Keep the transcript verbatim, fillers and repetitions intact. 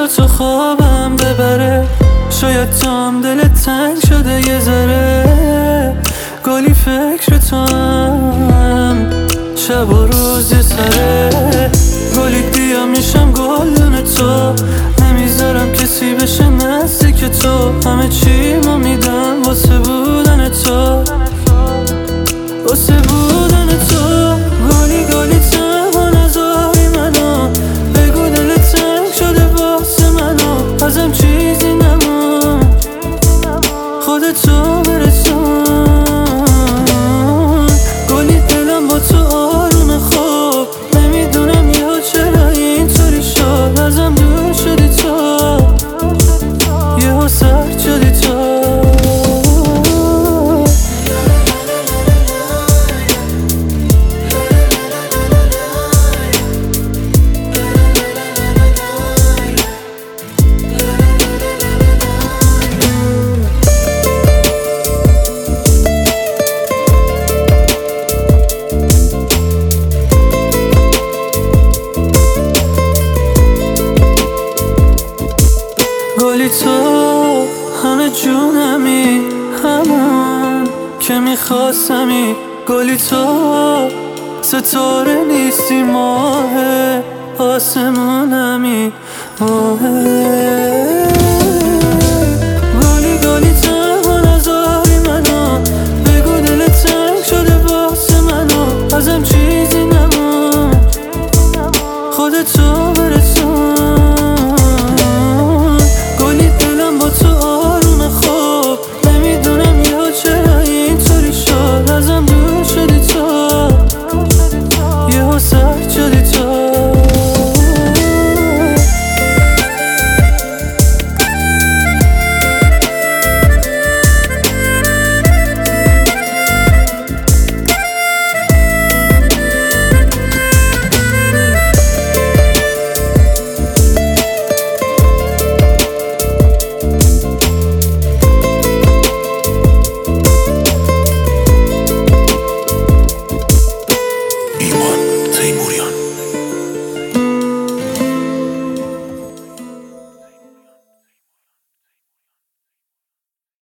تا تو خوابم ببره. شاید تو هم دلت تنگ شده یه ذره، گلی فکر تو هم شب و روز یه سره. گلی بیا میشم گلدون تو، نمیذارم کسی بشه نزدیک تو. همه چی ما میدم واسه بودن تو، واسه بودن تو. گلی گلی تنها نذاری منو، بگو دلت تنگ شده واسه منو. ازم چیزی نمون، خودتو برسون. گلی دلم با تو آرومه خوب، نمیدونم یا چرا اینطوری شد. ازم دور شدی تو، یهو سرد شدی تو. گلی تو همه جونمی، همون که میخواستمی. گلی تو ستاره نیستی، ماه آسمونمی، ماه